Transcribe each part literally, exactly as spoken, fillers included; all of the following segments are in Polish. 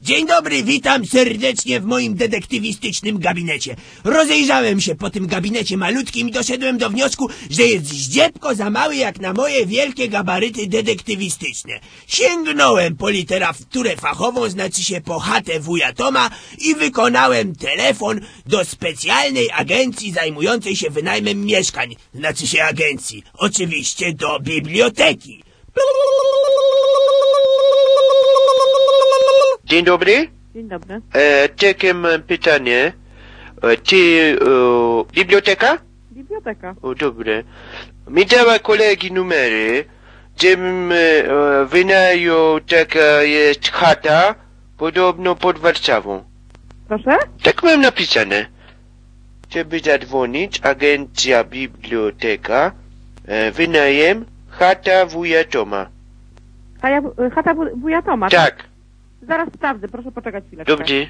Dzień dobry, witam serdecznie w moim detektywistycznym gabinecie. Rozejrzałem się po tym gabinecie malutkim i doszedłem do wniosku, że jest zdziepko za mały jak na moje wielkie gabaryty detektywistyczne. Sięgnąłem po literaturę fachową, znaczy się po chatę wuja Toma i wykonałem telefon do specjalnej agencji zajmującej się wynajmem mieszkań, znaczy się agencji, oczywiście do biblioteki. Dzień dobry. Dzień dobry. E, takie mam pytanie. E, czy e, biblioteka? Biblioteka. O, dobre. Mi dała kolegi numery, żebym e, wynajął, taka jest chata, podobno pod Warszawą. Proszę? Tak mam napisane. Żeby zadzwonić, agencja biblioteka, e, wynajem, chata wuja Toma. Chata, chata wuja Toma? Tak. Zaraz sprawdzę, proszę poczekać chwileczkę. Dobrze.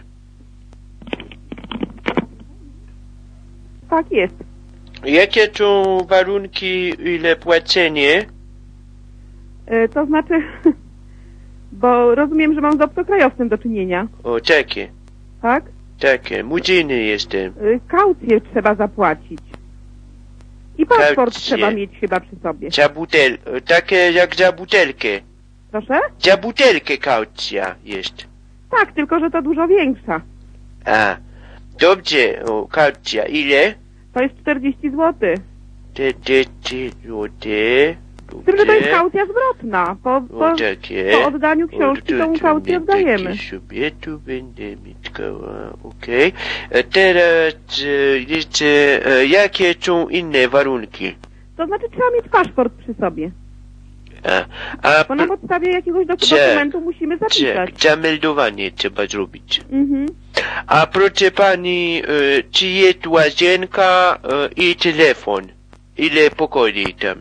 Tak jest. Jakie są warunki, ile płacenie? E, to znaczy, bo rozumiem, że mam z obcokrajowcem do czynienia. O, takie. Tak? Takie. Młodziny jestem. E, kaucję trzeba zapłacić. I paszport Kaucję. trzeba mieć chyba przy sobie. Za butel... Takie jak za butelkę. Proszę? Za butelkę kaucja jest. Tak, tylko że to dużo większa. A. Dobrze. O, kaucja. Ile? To jest czterdzieści złotych. czterdzieści złotych. Z tym, że to jest kaucja zwrotna. Po, po, O, takie. po oddaniu książki tą kaucję oddajemy. sobie tu będę mieszkała. Okej. Okay. Teraz e, jeszcze e, jakie są inne warunki? To znaczy trzeba mieć paszport przy sobie. A, a Bo na podstawie jakiegoś dok Check. dokumentu musimy zapisać. Check. Zameldowanie trzeba zrobić. Mhm. A proszę pani, e, czy jest łazienka e, i telefon? Ile pokoi tam?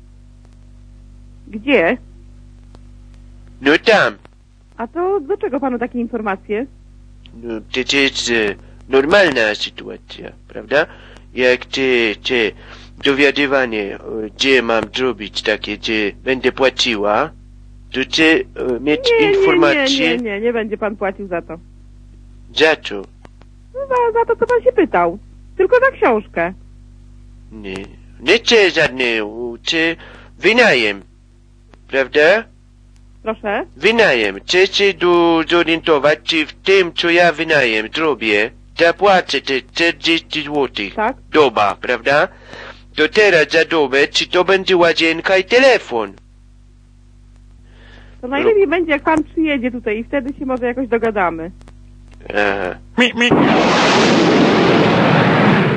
Gdzie? No tam. A to do czego panu takie informacje? No, to jest e, normalna sytuacja, prawda? Jak ty, ty dowiadywanie, e, gdzie mam zrobić takie, gdzie będę płaciła, to chcę e, mieć Nie, informacje. nie, nie, nie, nie będzie pan płacił za to. Za co? No za, za to, co pan się pytał. Tylko za książkę. Nie. Nie chcę żadnego, chcę wynajem. Prawda? Proszę? Wynajem. Chcę się do, zorientować, czy w tym, co ja wynajem zrobię, zapłacę te czterdzieści złotych. Tak? Doba, prawda? To teraz za dobę, czy to będzie łazienka i telefon? To najlepiej będzie, jak pan przyjedzie tutaj i wtedy się może jakoś dogadamy. Aha.